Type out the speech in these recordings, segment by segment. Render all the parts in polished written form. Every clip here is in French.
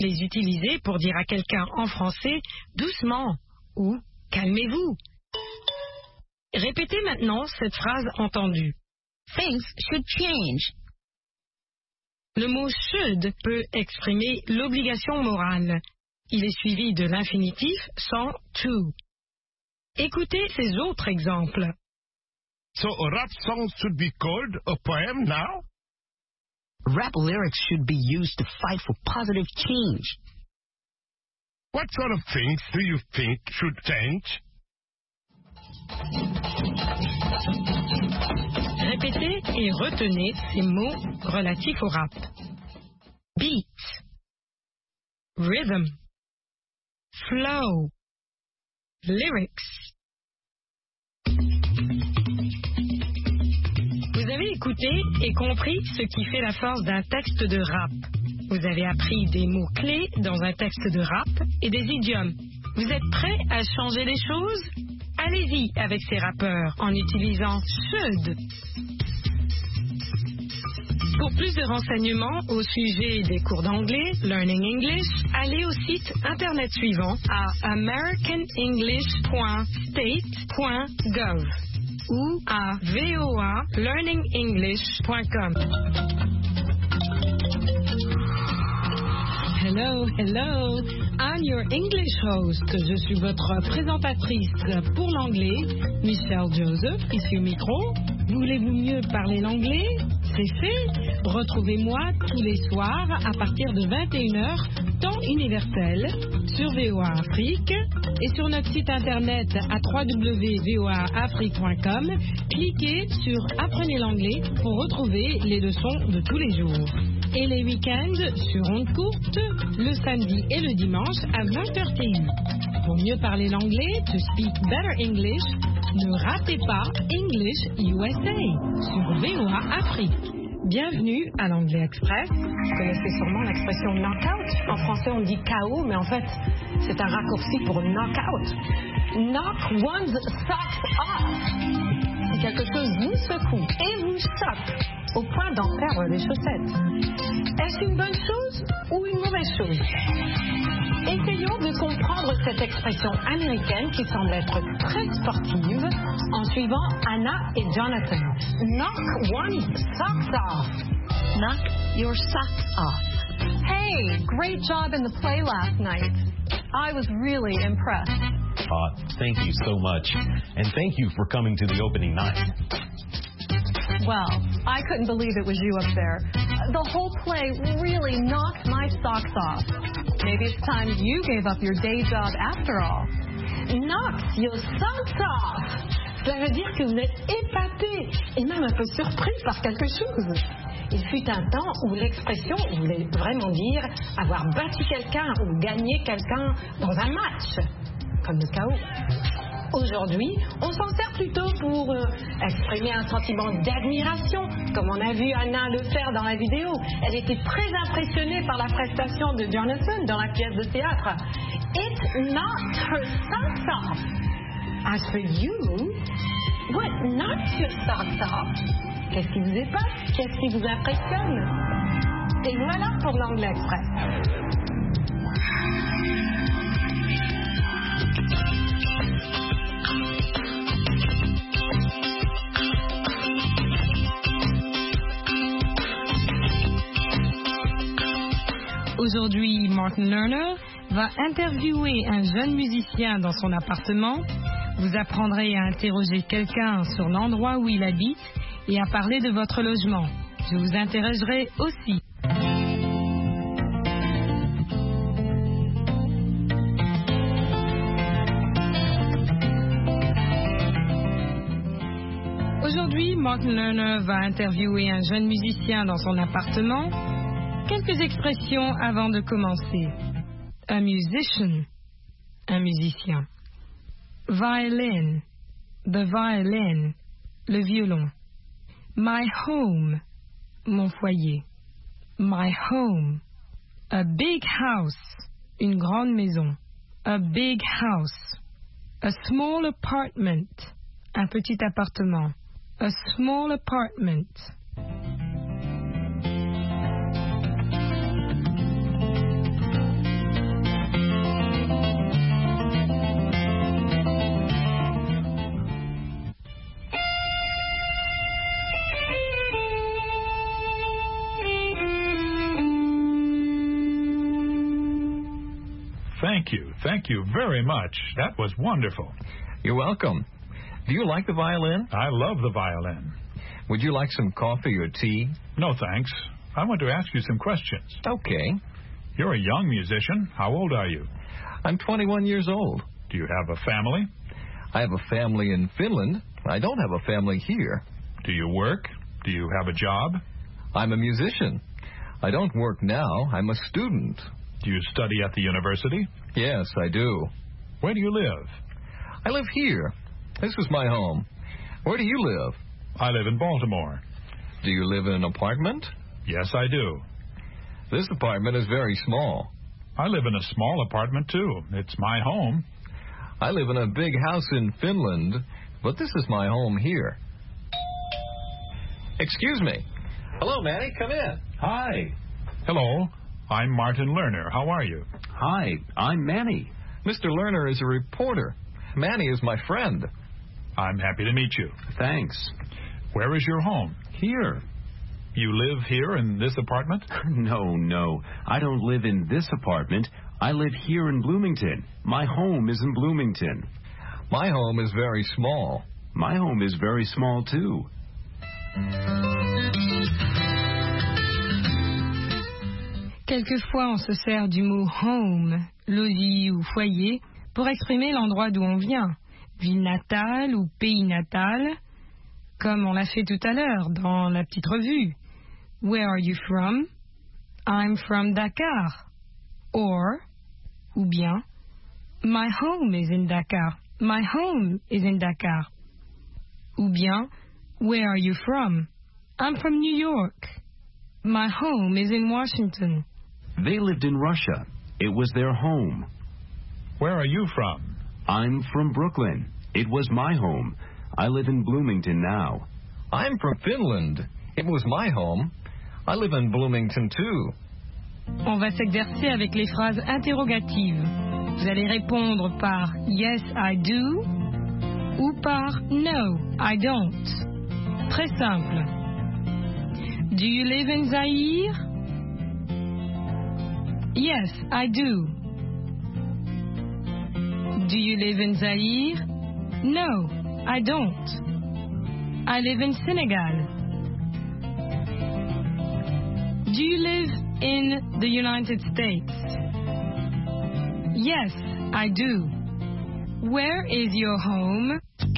Les utiliser pour dire à quelqu'un en français « doucement » ou « calmez-vous ». Répétez maintenant cette phrase entendue. Things should change. Le mot should peut exprimer l'obligation morale. Il est suivi de l'infinitif sans to. Écoutez ces autres exemples. So a rap song should be called a poem now? Rap lyrics should be used to fight for positive change. What sort of things do you think should change? Répétez et retenez ces mots relatifs au rap. Beat, rhythm, flow, lyrics. Vous avez écouté et compris ce qui fait la force d'un texte de rap. Vous avez appris des mots clés dans un texte de rap et des idiomes. Vous êtes prêts à changer les choses? Allez-y avec ces rappeurs en utilisant should. Pour plus de renseignements au sujet des cours d'anglais, Learning English, allez au site internet suivant à americanenglish.state.gov ou à voalearningenglish.com. Hello, hello, I'm your English host. Je suis votre présentatrice pour l'anglais, Michelle Joseph, ici au micro. Voulez-vous mieux parler l'anglais? C'est fait. Retrouvez-moi tous les soirs à partir de 21h, temps universel, sur VOA Afrique et sur notre site internet à www.voaafrique.com. Cliquez sur Apprenez l'anglais pour retrouver les leçons de tous les jours. Et les week-ends sur ondes courtes, le samedi et le dimanche à 20h TU. Pour mieux parler l'anglais, to speak better English, ne ratez pas English USA sur VOA Afrique. Bienvenue à l'Anglais Express. Vous connaissez sûrement l'expression knockout. En français, on dit KO, mais en fait, c'est un raccourci pour knockout. Knock one's socks off. Si quelque chose vous secoue et vous choque au point d'en perdre les chaussettes. Est-ce une bonne chose ou une mauvaise chose? Essayons de comprendre cette expression américaine qui semble être très sportive en suivant Anna et Jonathan. Knock one's socks off. Knock your socks off. Hey, great job in the play last night. I was really impressed. Thank you so much. And thank you for coming to the opening night. Well, I couldn't believe it was you up there. The whole play really knocked my socks off. Maybe it's time you gave up your day job after all. Knocks your socks off. Ça veut dire que vous êtes épaté et même un peu surpris par quelque chose. Il fut un temps où l'expression voulait vraiment dire avoir battu quelqu'un ou gagné quelqu'un dans un match, comme le KO. Aujourd'hui, on s'en sert plutôt pour exprimer un sentiment d'admiration, comme on a vu Anna le faire dans la vidéo. Elle était très impressionnée par la prestation de Jonathan dans la pièce de théâtre. It knocked her socks off. As for you, what knocks your socks off? Qu'est-ce qui vous épate? Qu'est-ce qui vous impressionne? Et voilà pour l'Anglais Express. Aujourd'hui, Martin Lerner va interviewer un jeune musicien dans son appartement. Vous apprendrez à interroger quelqu'un sur l'endroit où il habite et à parler de votre logement. Je vous interrogerai aussi. Aujourd'hui, Martin Lerner va interviewer un jeune musicien dans son appartement. Quelques expressions avant de commencer. A musician, un musicien. Violin, the violin, le violon. My home, mon foyer. My home. A big house, une grande maison. A big house. A small apartment, un petit appartement. A small apartment. Thank you. Thank you very much. That was wonderful. You're welcome. Do you like the violin? I love the violin. Would you like some coffee or tea? No, thanks. I want to ask you some questions. Okay. You're a young musician. How old are you? I'm 21 years old. Do you have a family? I have a family in Finland. I don't have a family here. Do you work? Do you have a job? I'm a musician. I don't work now. I'm a student. Do you study at the university? Yes, I do. Where do you live? I live here. This is my home. Where do you live? I live in Baltimore. Do you live in an apartment? Yes, I do. This apartment is very small. I live in a small apartment, too. It's my home. I live in a big house in Finland, but this is my home here. Excuse me. Hello, Manny. Come in. Hi. Hello. I'm Martin Lerner. How are you? Hi, I'm Manny. Mr. Lerner is a reporter. Manny is my friend. I'm happy to meet you. Thanks. Where is your home? Here. You live here in this apartment? No. I don't live in this apartment. I live here in Bloomington. My home is in Bloomington. My home is very small. My home is very small, too. Quelquefois, on se sert du mot home, logis ou foyer, pour exprimer l'endroit d'où on vient, ville natale ou pays natal, comme on l'a fait tout à l'heure dans la petite revue. Where are you from? I'm from Dakar. Ou bien, my home is in Dakar. My home is in Dakar. Ou bien, where are you from? I'm from New York. My home is in Washington. They lived in Russia. It was their home. Where are you from? I'm from Brooklyn. It was my home. I live in Bloomington now. I'm from Finland. It was my home. I live in Bloomington too. On va s'exercer avec les phrases interrogatives. Vous allez répondre par yes, I do ou par no, I don't. Très simple. Do you live in Zaire? Yes, I do. Do you live in Zaire? No, I don't. I live in Senegal. Do you live in the United States? Yes, I do. Where is your home?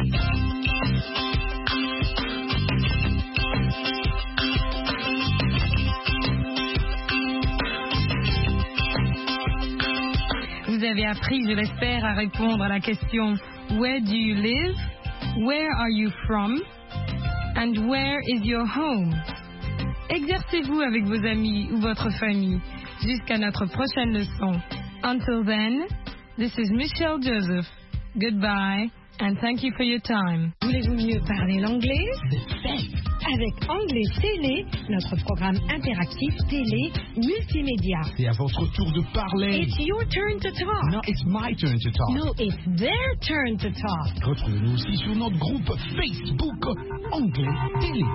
Vous avez appris, je l'espère, à répondre à la question Where do you live? Where are you from? And where is your home? Exercez-vous avec vos amis ou votre famille jusqu'à notre prochaine leçon. Until then, this is Michelle Joseph. Goodbye and thank you for your time. Voulez-vous mieux parler l'anglais? Avec Anglais Télé, notre programme interactif télé multimédia. C'est à votre tour de parler. It's your turn to talk. No, it's my turn to talk. No, it's their turn to talk. Retrouvez-nous aussi sur notre groupe Facebook Anglais Télé.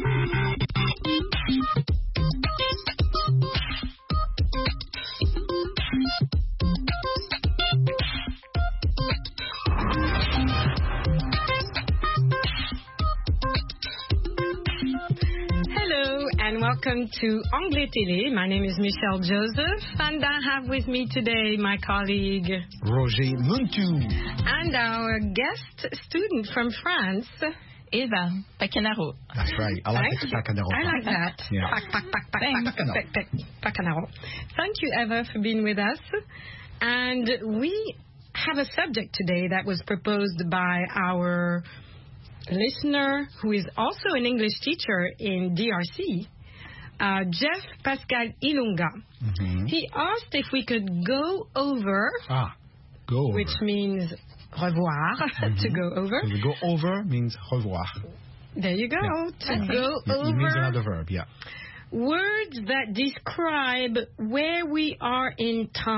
Welcome to Anglais Télé. My name is Michelle Joseph, and I have with me today my colleague Roger Muntu and our guest student from France, Eva Pacanaro. That's right. I like Pacanaro. I like that. Yeah. Pacanaro. Thank you, Eva, for being with us. And we have a subject today that was proposed by our listener, who is also an English teacher in DRC, Jeff Pascal Ilunga. Mm-hmm. He asked if we could go over, which means revoir, to go over. So to go over means revoir. There you go, to go over. It means another verb, yeah. Words that describe where we are in time.